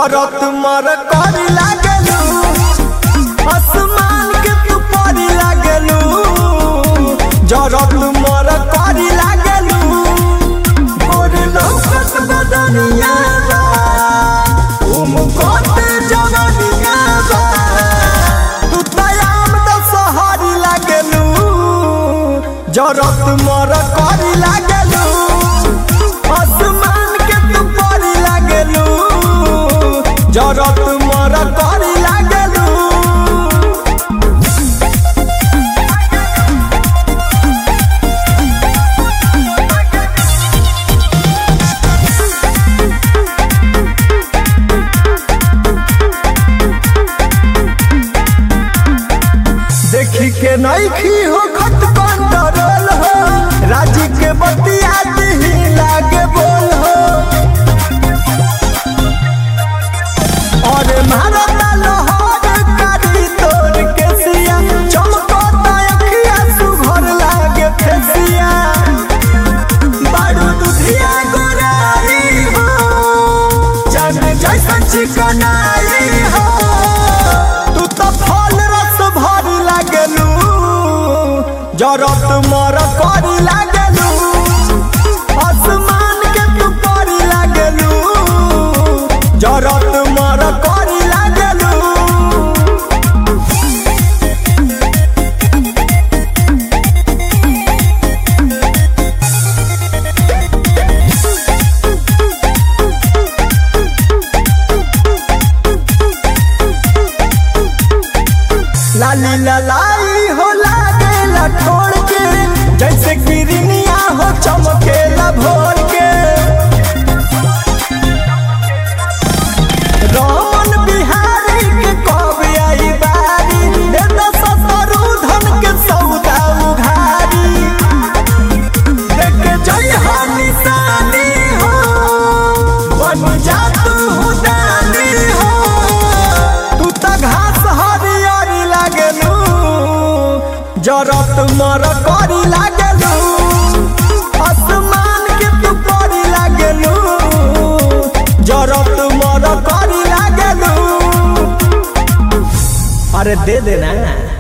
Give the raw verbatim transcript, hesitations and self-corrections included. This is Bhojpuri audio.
जरत मर करी लागलू, आसमान के तू परी लागलू, जरत मर करी लागलू, गोर लौकत बदनिया बा, उमकोत जवनिया बा, तू तयाम द सहारी लागलू, जरत मर करी लागलू, आसमान के तू परी लागलू, जरत मर करी लागलू। देखी के नइखी हो खत कंट्रोल हो, राजी के बतिया ही लागे बोल हो, अरे भारत लोहर करी तोर के सिया, चमकता अखिया सुघर लागे फेसिया, बारू दुधिया गोराई हो, चन जैसन चिकनाई हो, तू तो फल रस भरी लागलू, जरत मर करी लागलू, आसमान के तू परी लागलू, जरत मर करी लागलू। लाली ललाई हो लागेला ठोड़ के, जैसे गिरनिया हो चमकेला भोर के, रमन बिहारी के कब आई बारी, दे दस सतरू धन के सौदा उघारी, देख जय हो निशानी हो, बन जा तू दानी हो, तू त घास हरियरी लागलू, जरत मर करी लागलू, आसमान के तू परी लागलू, जरत मर करी लागलू। अरे दे देना।